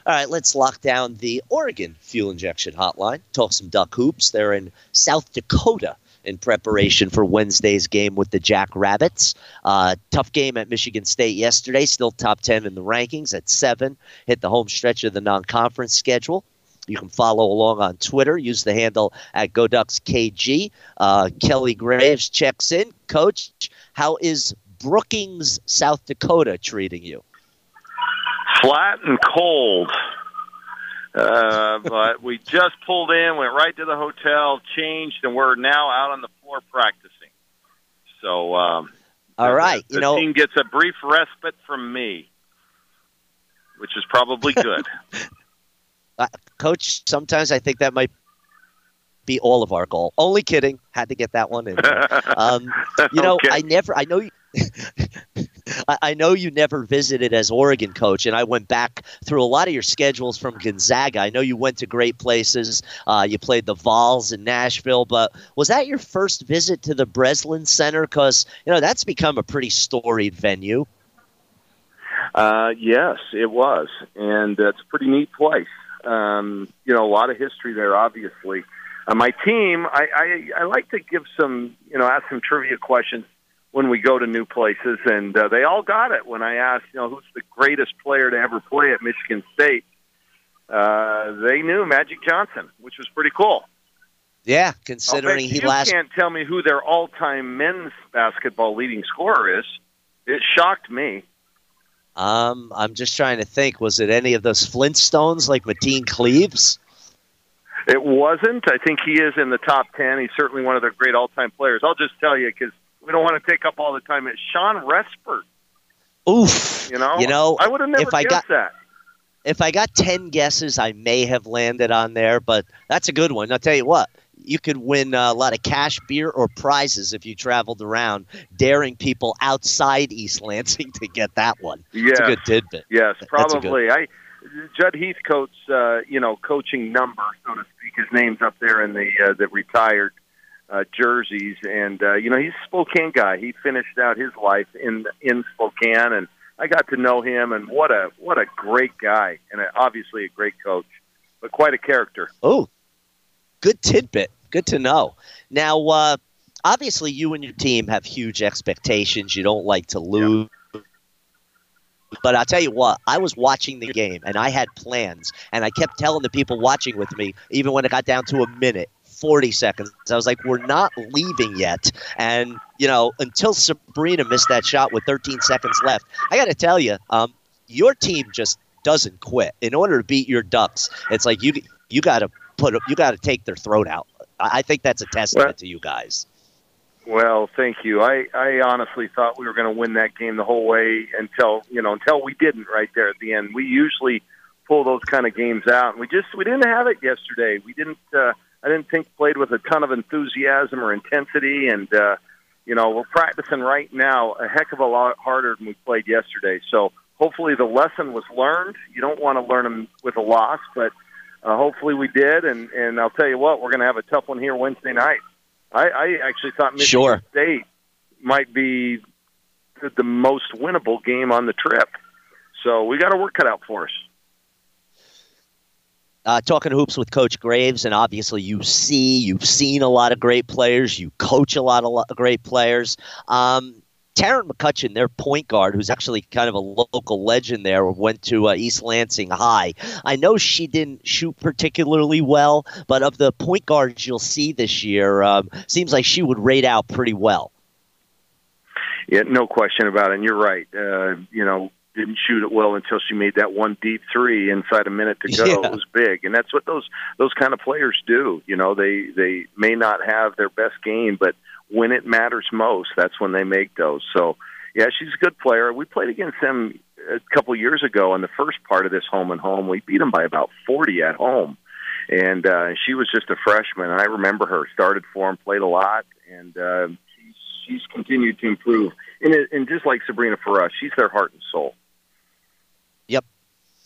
All right, let's lock down the Oregon Fuel Injection Hotline. Talk some Duck Hoops. They're in South Dakota in preparation for Wednesday's game with the Jackrabbits. Tough game at Michigan State yesterday. Still top 10 in the rankings at 7. Hit the home stretch of the non-conference schedule. You can follow along on Twitter. Use the handle at GoDucksKG. Kelly Graves checks in. Coach, how is Brookings, South Dakota treating you? Flat and cold. But we just pulled in, went right to the hotel, changed, and we're now out on the floor practicing. So all right. The team gets a brief respite from me, which is probably good. Coach, sometimes I think that might be all of our goal. Only kidding. Had to get that one in there. Okay. I know you never visited as Oregon coach, and I went back through a lot of your schedules from Gonzaga. I know you went to great places. You played the Vols in Nashville, but was that your first visit to the Breslin Center? Because, that's become a pretty storied venue. Yes, it was, and it's a pretty neat place. A lot of history there, obviously. My team, I like to give some, ask some trivia questions when we go to new places, and they all got it when I asked, who's the greatest player to ever play at Michigan State. They knew Magic Johnson, which was pretty cool. Yeah, considering you can't tell me who their all-time men's basketball leading scorer is. It shocked me. I'm just trying to think. Was it any of those Flintstones like Mateen Cleaves? It wasn't. I think he is in the top 10. He's certainly one of their great all-time players. I'll just tell you because we don't want to take up all the time. It's Sean Respert. Oof. I would have never guessed that. If I got 10 guesses, I may have landed on there, but that's a good one. I'll tell you what. You could win a lot of cash, beer, or prizes if you traveled around daring people outside East Lansing to get that one. Yes. It's a good tidbit. Yes, probably. Judd Heathcote's, coaching number, so to speak, his name's up there in the retired jerseys, and he's a Spokane guy. He finished out his life in Spokane, and I got to know him, and what a great guy, and obviously a great coach, but quite a character. Oh, good tidbit. Good to know. Now, obviously, you and your team have huge expectations. You don't like to lose. Yeah. But I'll tell you what, I was watching the game, and I had plans, and I kept telling the people watching with me, even when it got down to a minute, 40 seconds, I was like, we're not leaving yet. And, until Sabrina missed that shot with 13 seconds left, I got to tell you, your team just doesn't quit. In order to beat your Ducks, it's like you got to take their throat out. I think that's a testament to you guys. Well, thank you. I honestly thought we were going to win that game the whole way until we didn't right there at the end. We usually pull those kind of games out, and we didn't have it yesterday. We didn't. I didn't think played with a ton of enthusiasm or intensity, and we're practicing right now a heck of a lot harder than we played yesterday. So hopefully the lesson was learned. You don't want to learn them with a loss, but hopefully we did. And I'll tell you what, we're going to have a tough one here Wednesday night. I actually thought Michigan State might be the most winnable game on the trip. So we got our work cut out for us. Talking hoops with Coach Graves, and obviously you've seen a lot of great players. You coach a lot of great players. Taryn McCutcheon, their point guard, who's actually kind of a local legend there, went to East Lansing High. I know she didn't shoot particularly well, but of the point guards you'll see this year, seems like she would rate out pretty well. Yeah, no question about it. And you're right. Didn't shoot it well until she made that one deep three inside a minute to go. Yeah. It was big, and that's what those kind of players do. They may not have their best game, but when it matters most, that's when they make those. So, yeah, she's a good player. We played against them a couple years ago in the first part of this home and home. We beat them by about 40 at home, and she was just a freshman. And I remember her, started for them, played a lot, and she's continued to improve. And just like Sabrina Ferrer, she's their heart and soul. Yep.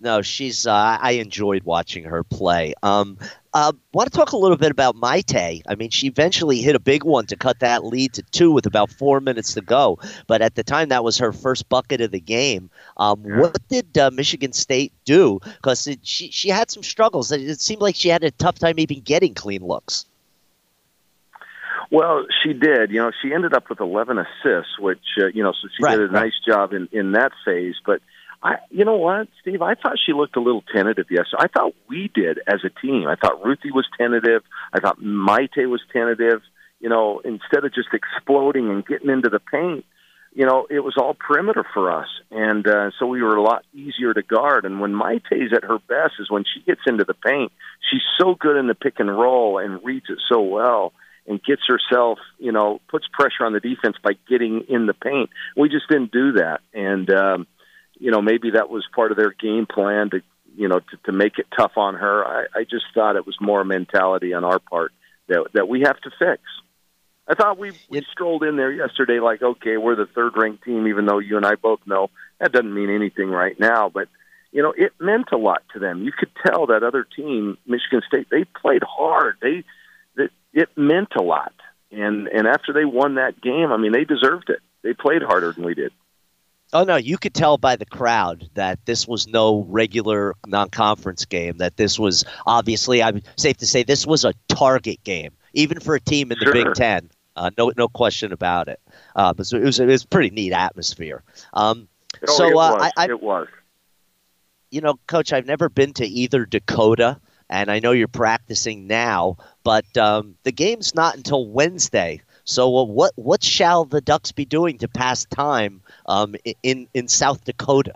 No, she's. I enjoyed watching her play. Want to talk a little bit about Maite? I mean, she eventually hit a big one to cut that lead to 2 with about 4 minutes to go. But at the time, that was her first bucket of the game. What did Michigan State do? Because she had some struggles. It seemed like she had a tough time even getting clean looks. Well, she did. She ended up with 11 assists, which so she did a nice job in that phase. But you know what, Steve? I thought she looked a little tentative yesterday. I thought we did as a team. I thought Ruthie was tentative. I thought Maite was tentative. Instead of just exploding and getting into the paint, it was all perimeter for us. And so we were a lot easier to guard. And when Maite's at her best is when she gets into the paint. She's so good in the pick and roll and reads it so well and gets herself, puts pressure on the defense by getting in the paint. We just didn't do that. And, maybe that was part of their game plan to make it tough on her. I just thought it was more mentality on our part that we have to fix. I thought we strolled in there yesterday like, okay, we're the third-ranked team, even though you and I both know that doesn't mean anything right now. But, it meant a lot to them. You could tell that other team, Michigan State, they played hard. It meant a lot. And after they won that game, I mean, they deserved it. They played harder than we did. Oh, no, you could tell by the crowd that this was no regular non-conference game, that this was obviously, I'm safe to say, this was a target game, even for a team in the Big Ten. No question about it. But it was a pretty neat atmosphere. It was. Coach, I've never been to either Dakota, and I know you're practicing now, but the game's not until Wednesday. So what shall the Ducks be doing to pass time in South Dakota?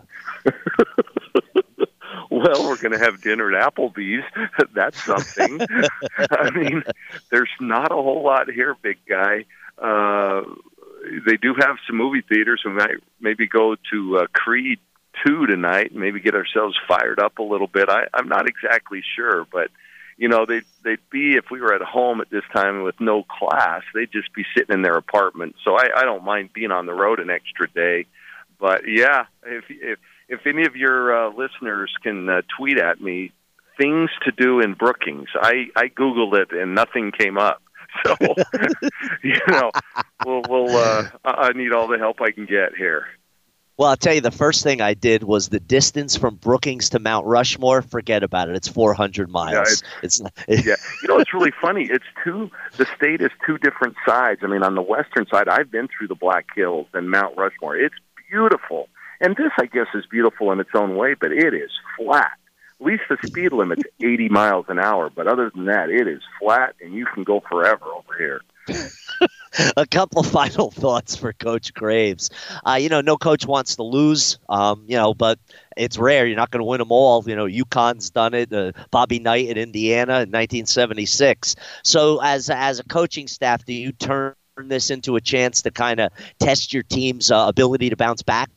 Well, we're going to have dinner at Applebee's. That's something. I mean, there's not a whole lot here, big guy. They do have some movie theaters. We might maybe go to Creed 2 tonight and maybe get ourselves fired up a little bit. I'm not exactly sure, but they'd be, if we were at home at this time with no class, they'd just be sitting in their apartment. So I don't mind being on the road an extra day. But yeah, if any of your listeners can tweet at me things to do in Brookings, I Googled it and nothing came up. So I need all the help I can get here. Well, I'll tell you, the first thing I did was the distance from Brookings to Mount Rushmore. Forget about it. It's 400 miles. Yeah, it's really funny. The state is 2 different sides. I mean, on the western side, I've been through the Black Hills and Mount Rushmore. It's beautiful. And this, I guess, is beautiful in its own way, but it is flat. At least the speed limit's 80 miles an hour. But other than that, it is flat, and you can go forever over here. A couple final thoughts for Coach Graves. No coach wants to lose, but it's rare. You're not going to win them all. UConn's done it. Bobby Knight at Indiana in 1976. So as a coaching staff, do you turn this into a chance to kind of test your team's ability to bounce back?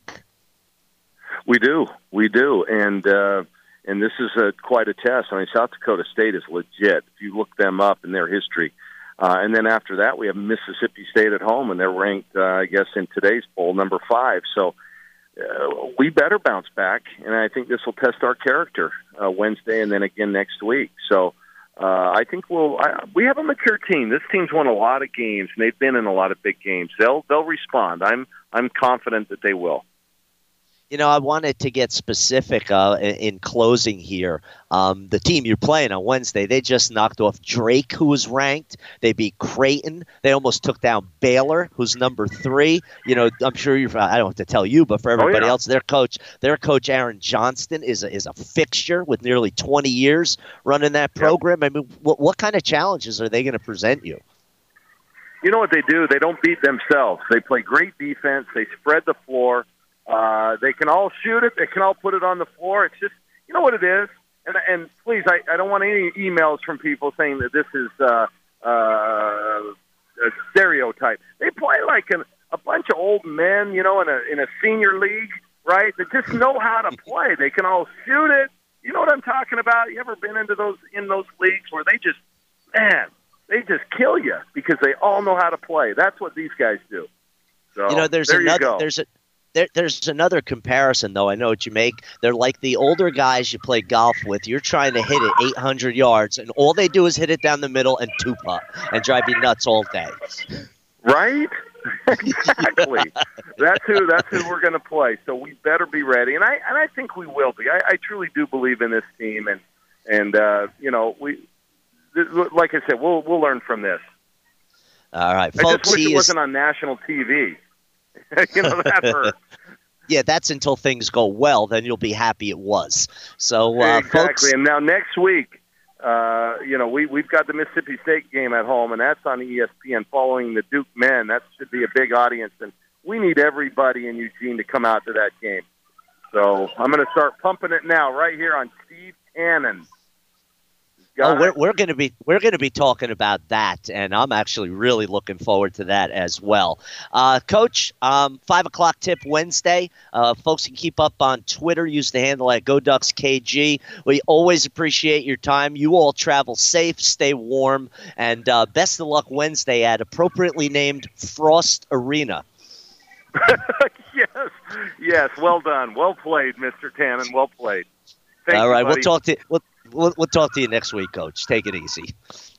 We do. And this is quite a test. I mean, South Dakota State is legit. If you look them up in their history. And then after that, we have Mississippi State at home, and they're ranked, I guess, in today's poll, number 5. So we better bounce back, and I think this will test our character Wednesday and then again next week. So I think we have a mature team. This team's won a lot of games, and they've been in a lot of big games. They'll respond. I'm confident that they will. I wanted to get specific in closing here. The team you're playing on Wednesday, they just knocked off Drake, who was ranked. They beat Creighton. They almost took down Baylor, who's number 3. I'm sure I don't have to tell you, but for everybody else, their coach Aaron Johnston is a fixture with nearly 20 years running that program. Yep. I mean, what kind of challenges are they going to present you? You know what they do? They don't beat themselves. They play great defense. They spread the floor. They can all shoot it. They can all put it on the floor. It's just, you know what it is? And please, I don't want any emails from people saying that this is a stereotype. They play like a bunch of old men, in a senior league, right? That just know how to play. They can all shoot it. You know what I'm talking about? You ever been in those leagues where they just kill you because they all know how to play? That's what these guys do. So there's There's another comparison, though. I know what you make. They're like the older guys you play golf with. You're trying to hit it 800 yards, and all they do is hit it down the middle and two-putt and drive you nuts all day. Right? Exactly. That's who we're going to play. So we better be ready, and I think we will be. I truly do believe in this team, and like I said, we'll learn from this. All right, I folks. just wish it wasn't on national TV. That hurts. Yeah, that's until things go well. Then you'll be happy it was. So, exactly. folks. And now next week, we've got the Mississippi State game at home, and that's on ESPN following the Duke men. That should be a big audience, and we need everybody in Eugene to come out to that game. So I'm going to start pumping it now, right here on Steve Tannen. We're going to be talking about that, and I'm actually really looking forward to that as well. Coach, 5:00 tip Wednesday. Folks can keep up on Twitter. Use the handle at GoDucksKG. We always appreciate your time. You all travel safe, stay warm, and best of luck Wednesday at appropriately named Frost Arena. Yes. Well done. Well played, Mr. Tannen. Well played. Thank all right, you, buddy. we'll talk to you next week, Coach. Take it easy.